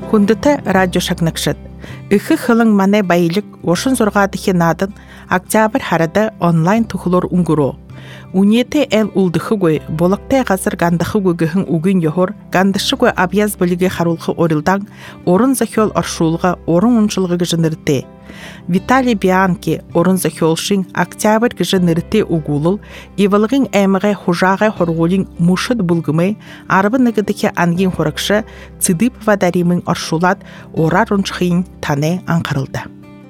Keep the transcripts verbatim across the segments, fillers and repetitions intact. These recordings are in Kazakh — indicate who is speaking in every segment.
Speaker 1: Хундыта радио шагнакшыт. Ихы хылың мане байлык ошын зорғадығы надын октябрь харада онлайн тухулор унгуро. Униете эл улдыхы гой, болактай газыр гандахы гойгыхын угын йохор, гандышы гой абьяз бөліге харулхы орылдан, орын захёл аршулға, орын уншылғы гыжынырты. Виталий Бианки орын захёлшын октябрь гыжынырты угулыл, ивалығын әміғай хужағай хорғолин мушыд бұлгымай, арбы нығыдыке ангин хоракшы Цыдыпова Даримын аршулат орар уншхын тане анқарылды.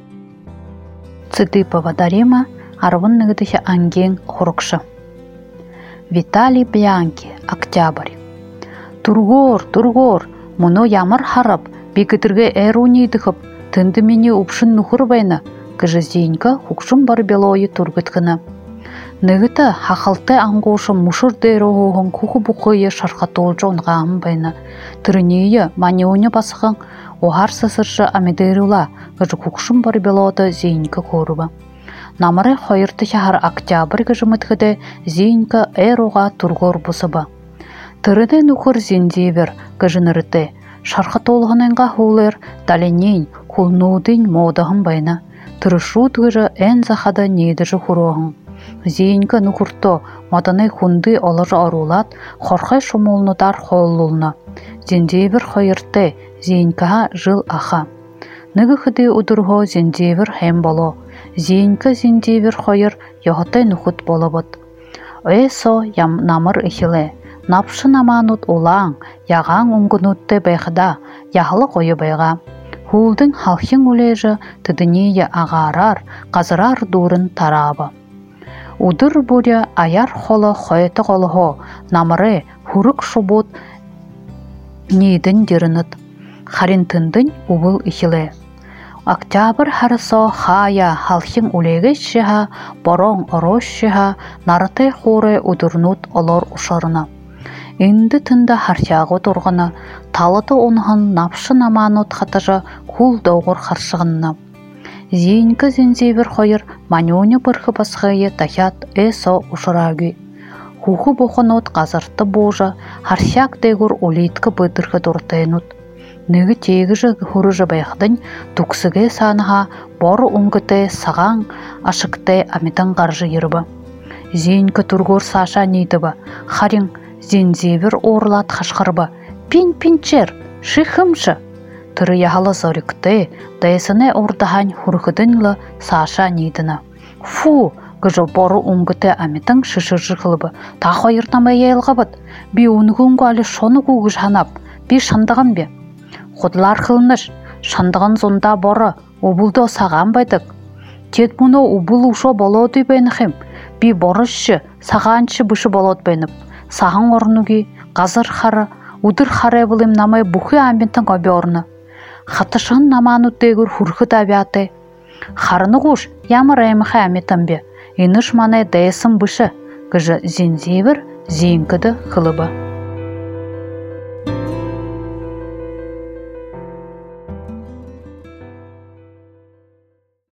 Speaker 2: Цыдыпова Дарима арбын нығыдыке ангин хоракшы. Виталий Бианки, октябрь. Тургор, тургор, мұны ямыр харап, бекітірге әр унейдіғып, тынды мені ұпшын нұхыр байна, кіжі зейінгі хұқшын бар белойы тургыткіні. Нығыты хақалты аңғошы мұшыр дәрі оғын құқы бұқыйы шарқатолжы онғағын байна. Түрінейі манеуіне басықын оғар сысыршы амедеріла, кіжі хұқшын бар белойы зейінгі көрібі. Намары қойырты шахар октябрь гыжымытгыды зейінгі әр оға тургор бұсыбы. Түріді нұқыр зендевер гыжынырыты. Шарқатолғыныңға хулер даленейн кулнудың модағын байна. Түрішут гыжы ән захада нейдіжі құроғын. Зейінгі нұқырто маданы хунды олыры арулат қорқай шумолнудар қоллулна. Зендевер қойырты зейінгіға жыл аха. Нығы қыды ұдырғы зендевер хэм боло. Зейінгі зендевер қойыр яғытай нұқыт болабыд. Өйсо ям намыр ихілі. Напшы наманут олаң, яған ұңғынутты байқыда, яғылы қойы байға. Хулдың халхин үлежі түдінейі ағарар, қазырар дұрын тарабы. Удыр бүрі аяр қолы қойты қолығы, намыры хұрық шубут нейдің дерінет. Харинтындың ұбыл ихілі. Октябрь харысо хая халхин үлегі шыға, борон орош шыға, нарыты қоры удырнут олар ұшарына. Инді тында харчағы тұрғыны, талыты онығын напшы наманут қатыжы кул доғыр қаршығынна. Зейінгі зензевер қойыр манеуне біргі басқайы тахят эсо ұшырағы. Хуху бұқынут қазырты божы, харчақ дегір олейткі бұдырғы дұртайнут. Нығы тегіжі хұрыжы байқдың түксіге саныға боры ұңгыты саған ашықты амитан қаржы ерібі. Зейінгі тұргор саша нейдібі, харин зензевер орлат қашқырбы. Пин-пинчер, шихымшы. Түрі яғалы зорикті, дайсыны ордаған хұрғыдыңлы саша нейдіні. Фу, гыжы боры ұңгыты амитан шышыржы қылыбы. Тақы айыртамай елғабыд. Би ұнығынғы алі шоны күгіж ханап, би шандығын бе. Құдылар қылыныш, шандығын зонда боры, ұбылды саған байдық. Тет мұны ұбыл ұшо болуды бәніхім. Би борышшы, сағаншы бұшы болуды бәніп. Саған орнуги, қазыр қары, ұдыр қары бұлым намай бұқы амбентің көбе орны. Қатышын наману дегір хұрқы табиаты. Қарыны құш, ямыр әміқі әметім бе. Еніш манай дайсын бұшы, күжі зензевір зейінкіді қылыбы.